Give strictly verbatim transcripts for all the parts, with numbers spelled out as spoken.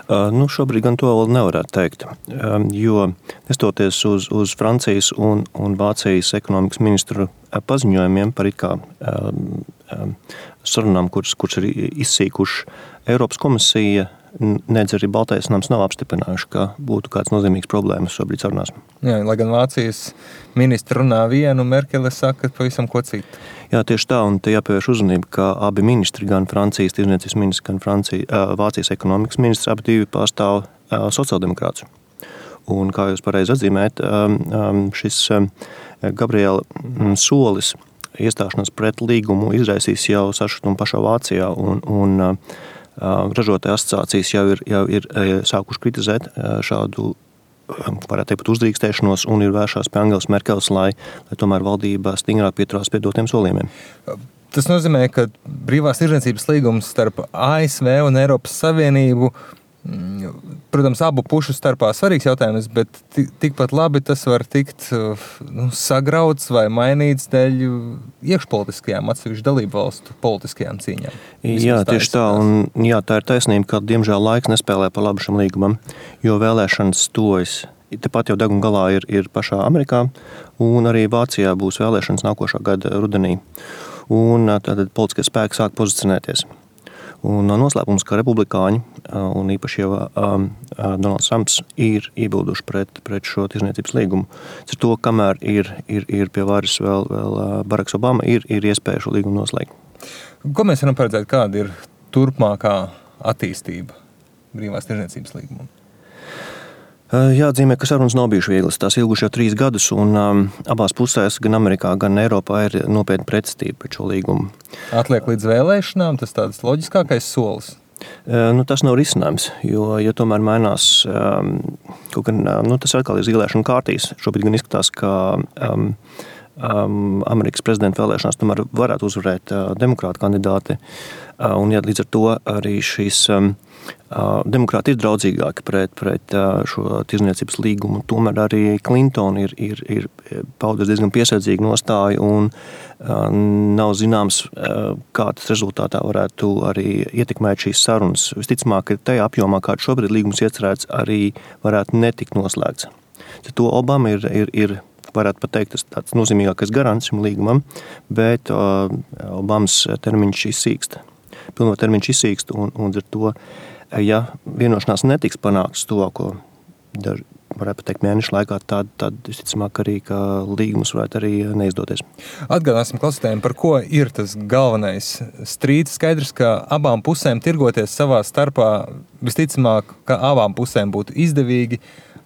Nu, šobrīd gan to vēl nevarētu teikt, jo nestoties uz, uz Francijas un, un Vācijas ekonomikas ministru paziņojumiem par it kā sarunām, kuras, kuras ir izsīkuši, Eiropas komisija nedz arī Baltais nams nav apstiprinājuši, ka būtu kāds nozīmīgs problēmas šobrīd sarunās. Jā, lai gan Vācijas ministri runā vienu, Merkele saka pavisam ko citu. Jā, tieši tā, un te jāpievērš uzmanība, ka abi ministri, gan Francijas tirdzniecības ministrs, gan Francija, Vācijas ekonomikas ministrs, abi divi pārstāv sociāldemokrātus. Un, kā jūs pareizi atzīmēt, šis Gabriela solis iestāšanās pret līgumu izraisīs jau sašutumu pašā Vācijā, un, un ražotāju asociācijas jau ir, jau ir sākuši kritizēt šādu, varētu teikt, uzdrīkstēšanos un ir vēršās pie Angelas Merkeles, lai, lai tomēr valdība stingrāk pieturās pie dotiem solījumiem. Tas nozīmē, ka brīvās tirdzniecības līgums starp A S V un Eiropas Savienību, protams, abu pušu starpā svarīgs jautājums, bet tikpat labi tas var tikt nu, sagrauts vai mainīts dēļ iekšpolitiskajām atsevišķu dalību valstu politiskajām cīņām. Jā, tieši tā, un jā, tā ir taisnība, ka diemžēl laiks nespēlē par labu šim līgumam, jo vēlēšanas tojas. Tepat jau deguna galā ir, ir pašā Amerikā, un arī Vācijā būs vēlēšanas nākošā gada rudenī. Un tātad politiskie spēki sāk pozicionēties. Un noslēpums, ka republikāņi un īpaši jau um, Donalds Trumps ir iebilduši pret, pret šo tirdzniecības līgumu. Ar to, kamēr ir, ir, ir pie varas vēl, vēl Baraks Obama, ir, ir iespēja šo līgumu noslēgt. Ko mēs varam paredzēt, kāda ir turpmākā attīstība brīvās tirdzniecības līgumam? Jāatzīmē, ka sarunas nav bijušas vieglas. Tās ilguši jau trīs gadus, un um, abās pusēs, gan Amerikā, gan Eiropā, ir nopietna pretestība pret šo līgumu. Atliek līdz vēlēšanām, tas tāds loģiskākais solis? Nu, tas nav risinājums, jo, ja tomēr mainās, um, kaut gan, nu, tas atkal ir zilēšana kārtīs. Šobrīd gan izskatās, ka um, um, Amerikas prezidenta vēlēšanās tomēr varētu uzvarēt uh, demokrātu kandidāti, uh, un ja līdz ar to arī šīs um, demokrāti ir draudzīgāki pret, pret šo tirdzniecības līgumu. Tomēr arī Clinton ir, ir, ir paudus diezgan piesardzīgu nostāju un nav zināms, kā tas rezultātā varētu arī ietekmēt šīs sarunas. Visticamāk, ka tajā apjomā, kāds šobrīd līgums iecerēts, arī varētu netikt noslēgts. To Obama ir, ir, ir varētu pat teikt, tas tāds nozīmīgākais garants šim līgumam, bet Obamas termiņš izsīkst. Pilno termiņš izsīkst un, un ar to, ja vienošanās netiks panākts tuvāko, daži, varētu teikt, mēnešu laikā, tad, tad visticamāk arī, ka līgums varētu arī neizdoties. Atgādāsim klausītājiem, par ko ir tas galvenais strīds. Skaidrs, ka abām pusēm tirgoties savā starpā visticamāk, ka abām pusēm būtu izdevīgi,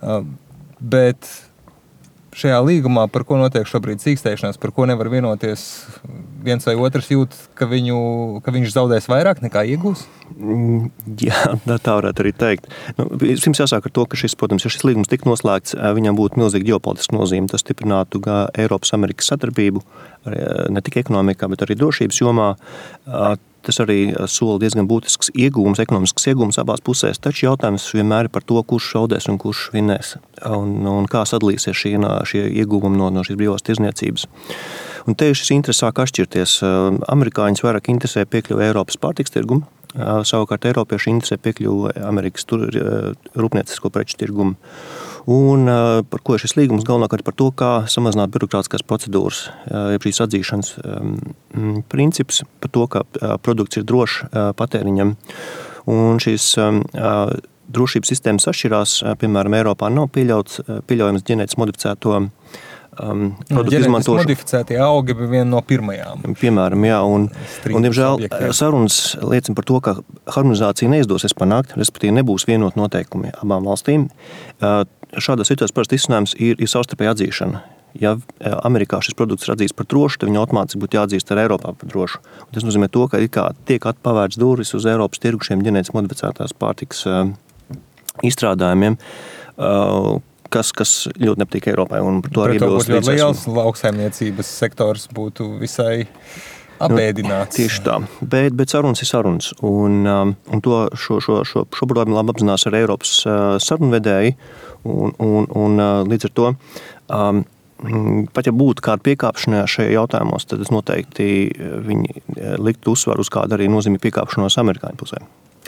bet šajā līgumā, par ko notiek šobrīd cīkstēšanās, par ko nevar vienoties, viens vai otrs jūt, ka, viņu, ka viņš zaudēs vairāk nekā iegūs? Jā, tā varētu arī teikt. Nu, pirms jāsāk ar to, ka šis, protams, ja šis līgums tik noslēgts, viņam būtu milzīga ģeopolitiska nozīme. Tas stiprinātu gan Eiropas-Amerikas sadarbību, ne tikai ekonomikā, bet arī drošības jomā. Tas arī sola diezgan būtisks iegūms, ekonomisks iegūms abās pusēs, taču jautājums vienmēr ir par to, kurš šaudēs un kurš vinnēs, un, un kā sadalīsies šie, šie iegūmi no, no šīs brīvās tirdzniecības. Un te šis interesi sāk atšķirties. Amerikāņus vairāk interesē piekļuva Eiropas pārtiks tirgumu, savukārt Eiropieši interesē piekļuva Amerikas tur, rūpniecisko preču tirgumu. Un par ko šis līgums galvenokārt par to, kā samazināt birokrātiskās procedūras, jeb šīs atzīšanas princips par to, ka produkts ir drošs patēriņam. Un šīs drošības sistēmas atšķirās, piemēram, Eiropā nav pieļauts, pieļaujams ģenētiski modificēto um, produktu izmantošanu. Modificētie augi bija viena no pirmajām. Piemēram, jā, un, un diemžēl sarunas liecina par to, ka harmonizācija neizdosies panākt, respektīvi nebūs vienot noteikumi abām valstīm. Šādā situācijā parasti izcinājums ir, ir savstarpēja atzīšana. Ja Amerikā šis produkts ir atzīts par drošu, tad viņu automātiski būtu jāatzīst ar Eiropā par drošu. Un tas nozīmē to, ka kā tiek atpavērts durvis uz Eiropas tirgu šiem ģenētiski modificētās pārtikas uh, izstrādājumiem, uh, kas, kas ļoti nepatīk Eiropai. Un par to arī būtu ļoti liels lauksaimniecības sektors būtu visai apēdināts. Nu, tieši tā, bet, bet sarunas ir sarunas. Un, um, un to šo, šo, šo, šo problēmu labi apzinās ar Eiropas uh, sarunvedēji. Un, un, un uh, līdz ar to, um, pat ja būtu kāda piekāpšanās šajā jautājumos, tad es noteikti viņi liktu uzsvaru uz kādu arī nozīmīgu piekāpšanos amerikāņu pusē.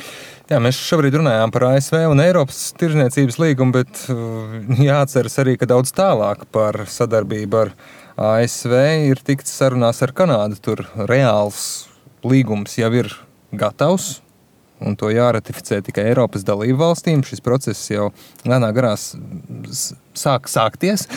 Jā, mēs šobrīd runājām par A S V un Eiropas tirdzniecības līgumu, bet jāatceras arī, ka daudz tālāk par sadarbību ar A S V ir tikts sarunās ar Kanādu. Tur reāls līgums jau ir gatavs, un to jāratificē tikai Eiropas dalību valstīm. Šis process jau lēnā garās sāk sākties.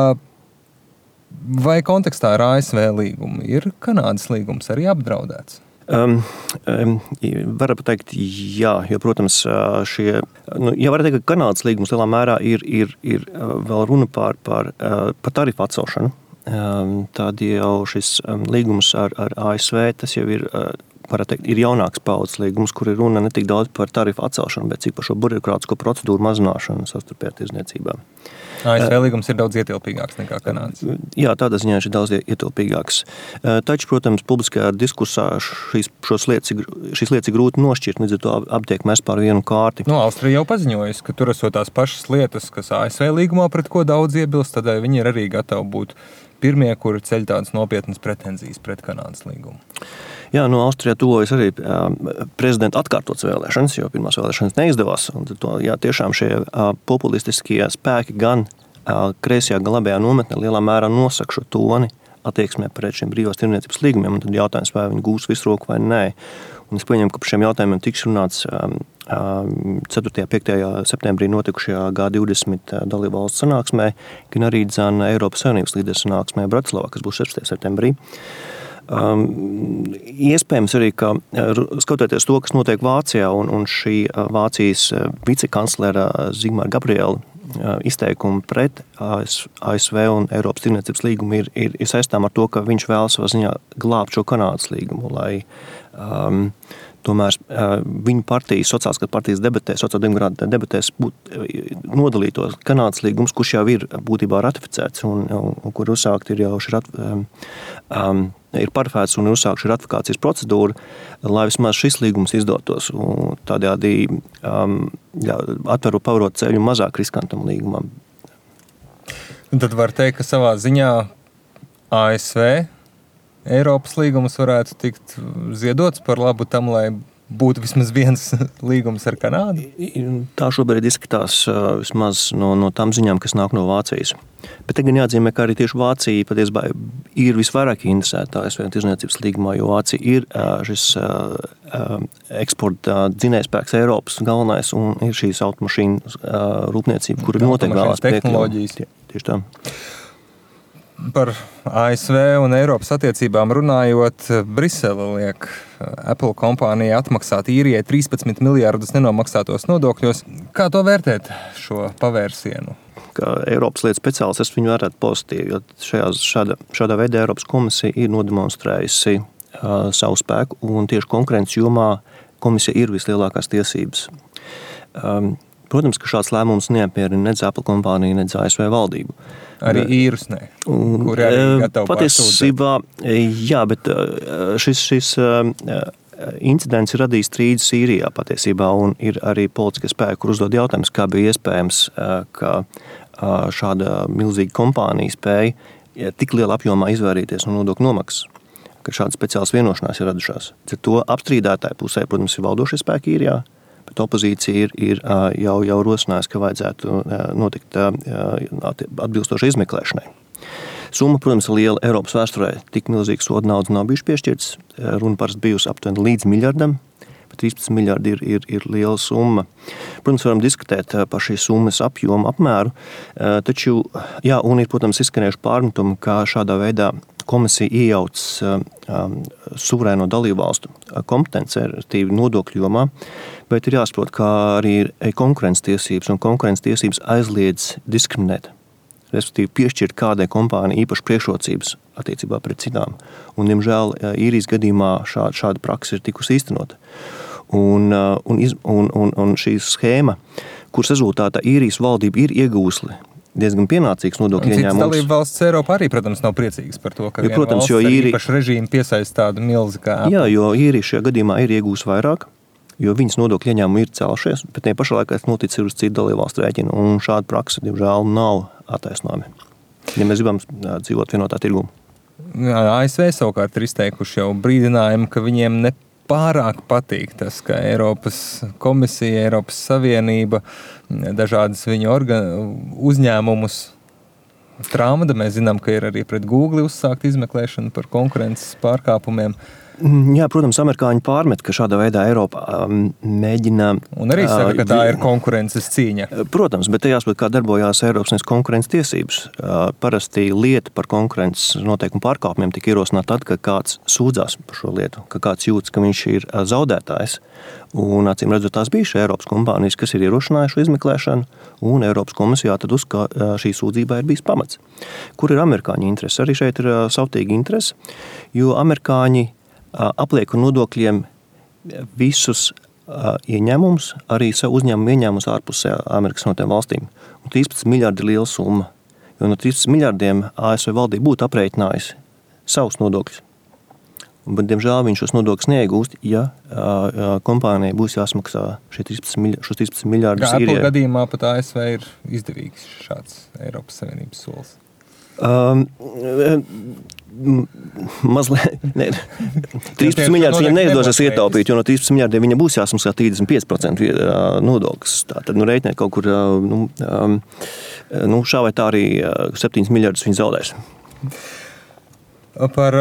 Vai kontekstā ar A S V līgumu ir Kanādas līgums arī apdraudēts? Um, um, var pateikt, jā, jo, protams, šie, nu, ja var teikt, ka Kanādas līgums lielā mērā ir, ir, ir vēl runa par, par, par tarifu atcelšanu. Um, tad jau šis um, līgums ar, ar A S V, tas jau ir, var teikt, ir jaunāks paudzes līgums, kur ir runa ne tik daudz par tarifu atcelšanu, bet cik par šo birokrātisko procedūru mazināšanu savstarpējā tirdzniecībā. A S V līgums ir daudz ietilpīgāks nekā Kanādas. Jā, tādā ziņā ir daudz ietilpīgāks. Taču, protams, publiskajā diskursā šīs, lietas, šīs lietas ir grūti nošķirt, līdz ar to aptiek mēs pār vienu kārti. Nu, Austrija jau paziņojas, ka tur esot tās pašas lietas, kas A S V līgumā, pret ko daudz iebilst, tad viņi ir arī gatavi būt pirmie, kuri ceļ tādas nopietnas pretenzijas pret Kanādas līgumu. Jā, no Austrijā tuvojas arī prezidenta atkārtotas vēlēšanas, jo pirmās vēlēšanas neizdevās. Un to, jā, tiešām šie populistiskie spēki gan kreisajā, gan labajā nometnē lielā mērā nosaka šo toni attieksmē pret šiem brīvās tirdzniecības līgumiem. Un tad jautājums, vai viņi gūs visu roku vai nē. Un es pieņemu, ka par šiem jautājumiem tiks runāts ceturtajā un piektajā septembrī notikušajā G divdesmit dalību valstu sanāksmē, gan arī dzan Eiropas Savienības līderu sanāksmē Bratislavā, kas būs seštajā septembrī. Um, iespējams arī, ka skatoties to, kas notiek Vācijā un, un šī Vācijas vicekanclera Zigmāra Gabriela izteikumi pret A S V un Eiropas tirdzniecības līgumu ir, ir, ir saistām ar to, ka viņš vēlas savā ziņā glābt šo Kanādas līgumu, lai um, tomēr uh, viņa partijas, sociālās partijas debatēs, sociāldemokrāta debatēs būt, nodalītos Kanādas līgums, kurš jau ir būtībā ratificēts un, un, un kur uzsākt ir jau šī rat, um, um, ir parafēts un uzsākt šī ratifikācijas procedūra, lai vismaz šis līgums izdotos un tādējādi um, jā, atveru pavarot ceļu mazāk riskantam līgumam. Un tad var teikt, ka savā ziņā A S V Eiropas līgums varētu tikt ziedots par labu tam, lai būtu vismaz viens līgums ar Kanādu? Tā šobrīd izskatās vismaz no, no tām ziņām, kas nāk no Vācijas. Bet te gan jāatzīmē, ka arī tieši Vācija patiesībā ir visvairāk interesēta A S V tirdzniecības līgumā, jo Vācija ir šis eksporta dzinējspēks Eiropas galvenais un ir šīs automašīnu rūpniecība, kura noteikti vēlās tehnoloģijas. Tieši tā. Par A S V un Eiropas attiecībām runājot, Brisele liek Apple kompānijai atmaksāt īrijai trīspadsmit miljārdus nenomaksātos nodokļos. Kā to vērtēt, šo pavērsienu? Kā Eiropas lietu speciālists, es viņu vērtētu pozitīvi, jo šajā, šāda, šādā veidā Eiropas komisija ir nodemonstrējusi uh, savu spēku, un tieši konkurences jomā komisija ir vislielākās tiesības. Um, Protams, ka šāds lēmums neapmierina nedz Apple kompāniju, nedz A S V valdību. Arī īrus ne, kuri arī gatavi patiesībā, jā, bet šis, šis incidents ir radījis strīdus Sīrijā patiesībā, un ir arī politiskie spēki, kur uzdod jautājums, kā bija iespējams, ka šāda milzīga kompānija spēja tik liela apjomā izvairīties no nodokļu nomaksas, ka šādas speciālas vienošanās ir radušās. To apstrīdētāju pusē, protams, ir valdošie spēki Īrijā, bet opozīcija ir, ir jau, jau rosinājusi, ka vajadzētu notikt atbilstoši izmeklēšanai. Summa, protams, ir liela Eiropas vēsturē. Tik milzīga soda naudas nav bijuši piešķirts. Runa parasti bijusi aptuveni līdz miljardam, bet trīspadsmit miljardi ir, ir, ir liela summa. Protams, varam diskutēt par šīs summas apjomu, apmēru, taču, jā, un ir, protams, izskanējuši pārmetumi, kā šādā veidā komisija iejauc um, suverēno dalībvalstu kompetenci, respektīvi nodokļu jomā, bet ir jāsaprot, kā arī ir konkurences tiesības, un konkurences tiesības aizliedz diskriminēt, respektīvi piešķirt kādai kompānijai īpaši priekšrocības attiecībā pret citām. Un, diemžēl, Īrijas gadījumā šāda, šāda praksa ir tikusi īstenota. Un, un, un, un, un šī schēma, kuras rezultātā Īrijas valdība ir iegūsli diezgan pienācīgs nodokļu ieņēmums. Citas dalība valsts Eiropā arī, protams, nav priecīgas par to, ka jo, viena protams, valsts ar īri... īpašu režīmu piesaista tādu milzi kā Apple. Jā, jo Īrija šajā gadījumā ir iegūs vairāk, jo viņas nodokļu ieņēmumi ir celšies, bet tie pašā laikā noticis ir uz citu dalību valstu rēķinu, un šāda praksa, diemžēl, nav attaisnojama, ja mēs gribam dzīvot vienotā tirgū. A S V savukārt ir izteikuši jau brīdinājumu, ka viņiem ne pārāk patīk tas, ka Eiropas komisija, Eiropas Savienība, dažādas viņu organ... uzņēmumus tramda. Mēs zinām, ka ir arī pret Google uzsākt izmeklēšanu par konkurences pārkāpumiem. Jā, protams, amerikāņi pārmet, ka šādā veidā Eiropa um, mēģina... Un arī saka, ka tā ir konkurences cīņa. Protams, bet te jāsaprot, kā darbojās Eiropas konkurences tiesības. Uh, parasti lieta par konkurences noteikumu pārkāpumiem tika ierosināta tad, ka kāds sūdzās par šo lietu, ka kāds jūtas, ka viņš ir zaudētājs. Un, acīm redzot, tās bija šī Eiropas kompānijas, kas ir ierosinājuši izmeklēšanu, un Eiropas komisijā tad uz ka šī sūdzībā ir bijis pamats. Kur ir amerikāņu interese? Arī šeit ir savtīgi interese, jo amerikāņi apliek ar nodokļiem visus ieņēmumus, arī savu uzņēmumu ieņēmumus ārpusē Amerikas Savienotām valstīm. Un trīspadsmit miljardi ir liela summa, jo no trīspadsmit miljardiem A S V valdība būtu aprēķinājusi savus nodokļus. Bet, diemžēl, viņš šos nodokļus neiegūst, ja uh, kompānijai būs jāsmaksā šie trīspadsmit miljardus, šos trīspadsmit miljardus Apple Sīrijai. Gadījumā pat A S V ir izdevīgs šāds Eiropas Savienības solis. Um, mazliet, ne, trīspadsmit miljardus viņam neizdosies ietaupīt, jo no trīspadsmit miljardiem viņam būs jāsmaksā trīsdesmit pieci procenti nodoklis. Tātad, nu, reiķiniet kaut kur, nu, um, nu, šā vai tā arī septiņus miljardus viņi zaudēs. Par...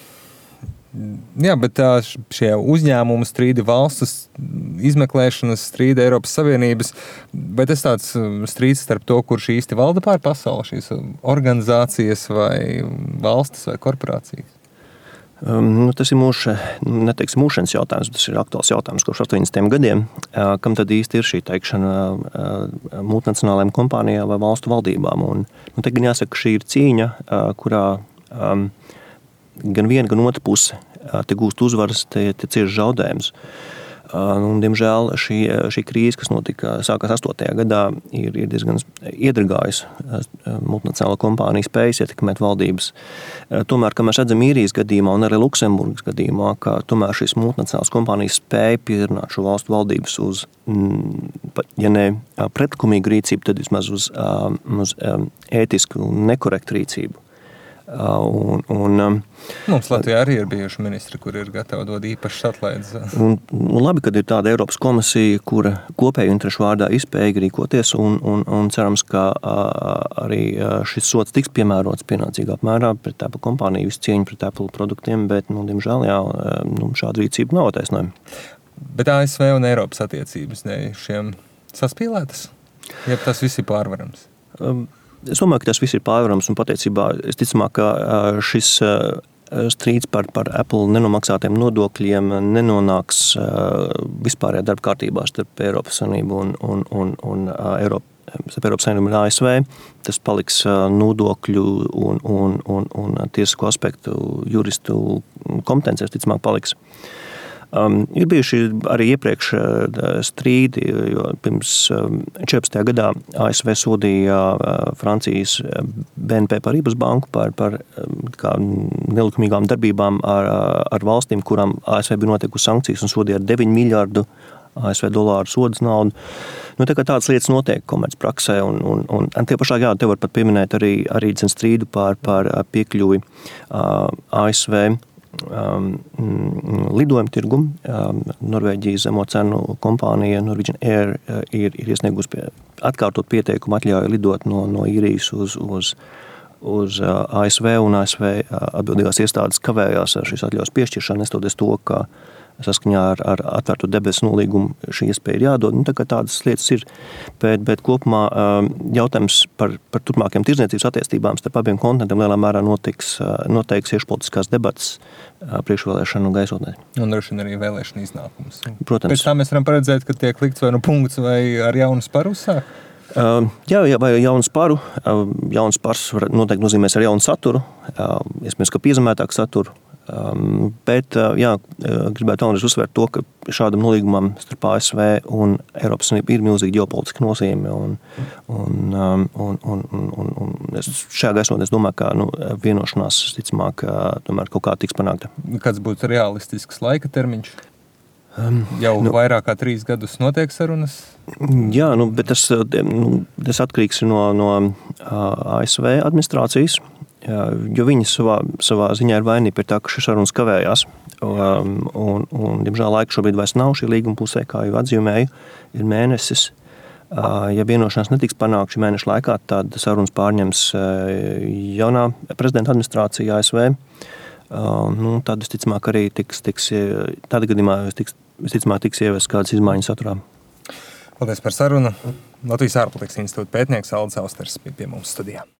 Jā, bet tā šie uzņēmumu strīdi, valstis izmeklēšanas strīdi Eiropas Savienības, bet tas tāds strīds starp to, kurš īsti valda pār pasauli, šīs organizācijas vai valstis vai korporācijas? Um, nu, tas ir mūsu, neteiksim, mūšanas jautājums, tas ir aktuāls jautājums kopš astoņdesmitiem gadiem, uh, kam tad īsti ir šī teikšana uh, multinacionālajām kompānijām vai valstu valdībām. Un, nu, te gan jāsaka, ka šī ir cīņa, uh, kurā um, gan viena, gan otra puse te gūst uzvaras, te, te cieši zaudējums. Un, diemžēl šī, šī krīze, kas notika sākās astotajā gadā, ir, ir diezgan iedragājusi multinacionālo kompāniju spējas ietekmēt valdības. Tomēr, kā mēs redzam īrijas gadījumā un arī Luksemburgas gadījumā, ka tomēr šīs multinacionālās kompānijas spēja pierunāt šo valstu valdības uz, ja ne pretlikumīgu rīcību, tad vismaz uz, uz ētisku un nekorektu rīcību. Un, un, Mums Latvijā arī ir bijuši ministri, kuri ir gatavi dot īpašas atlaides. Un, un labi, kad ir tāda Eiropas komisija, kura kopēju interešu vārdā izspēja rīkoties, un, un, un cerams, ka arī šis sots tiks piemērots pienācīgā apmērā pret Apple kompāniju, visu cieņu pret Apple produktiem, bet, nu, diemžēl, jā, nu, šāda rīcība nav attaisnojama. Bet A S V un Eiropas attiecības ne šiem saspīlētas? Ja tas viss ir pārvarams? Um, Es domāju, ka tas viss ir pārvarams un patiecībā es ticamāk, ka šis strīds par, par Apple nenomaksātiem nodokļiem nenonāks vispārējā darba kārtībā starp Eiropas Savienību un, un, un, un Eiropa, starp Eiropas Savienību un A S V. Tas paliks nodokļu un, un, un, un tiesisko aspektu juristu kompetences, ticamāk, paliks. Um, ir bijuši arī iepriekš uh, strīdi, jo pirms um, četrpadsmitajā gadā A S V sodīja uh, Francijas B N P Paribas banku par, par um, kā nelikumīgām darbībām ar, ar valstīm, kurām A S V bija notiekusi sankcijas un sodīja ar deviņu miljardu A S V dolāru sodas naudu. Nu, tā kā tādas lietas notiek komercpraksē, un, un, un, un tie pašā, jā, te var pat pieminēt arī, arī strīdu par, par piekļuvi uh, A S V Um, lidojumu tirgumu. Um, Norvēģijas zemo cenu kompānija Norwegian Air uh, ir, ir iesniegusi pie, atkārtot pieteikumu atļauju lidot no, no Īrijas uz, uz, uz uh, A S V, un A S V uh, atbildīgās iestādes kavējās ar šīs atļaujas piešķiršanu, nestoties to, ka saskaņā ar, ar atvērto debesu nolīgumu šī iespēja ir jādod. Nu, tā kā tādas lietas ir, bet, bet kopumā um, jautājums par, par turpmākiem tirdzniecības attiecībām starp abiem kontinentiem lielā mērā notiks, uh, noteiks iekšpolitiskās debatas uh, priekšvēlēšanu gaisotnē. Un droši vien arī vēlēšana iznākums. Protams. Pēc tā mēs varam paredzēt, ka tiek likts vai nu punkts vai ar jaunu sparu uzsāk? Uh, jā, jā, vai jaunu sparu. Uh, jauns spars noteikti nozīmēs ar jaunu saturu, uh, iespējams, ka piezemētāku saturu. Um, bet, uh, jā, gribētu vēlreiz uzsvērt to, ka šādam nolīgumam starp A S V un Eiropas Savienību ir milzīgi ģeopolitiski nozīme, un, un, um, un, un, un, un es šajā gaisotnē es domāju, ka nu, vienošanās, ticamāk, tomēr kaut kā tiks panākta. Kāds būtu realistisks laika termiņš? Um, Jau nu, vairāk kā trīs gadus notiek sarunas? Jā, nu, bet tas, nu, tas atkarīgs no, no A S V administrācijas, jo viņi savā, savā ziņā ir vainīgi par tā, ka šis sarunas kavējās. Um, un, un, diemžēl, laika šobrīd vairs nav šī līguma pusē, kā jau atzīmēju, ir mēnesis. Uh, ja vienošanās netiks panākt šī mēneša laikā, tad sarunas pārņems uh, jaunā prezidenta administrācija A S V. Uh, nu, tad, visticamāk, arī tiks, tiks, tādā gadījumā tiks, visticamāk, tiks ieviestas kādas izmaiņas saturā. Paldies par sarunu. Latvijas ārpolitikas institūta pētnieks Aldis Austers bija pie mums studijā.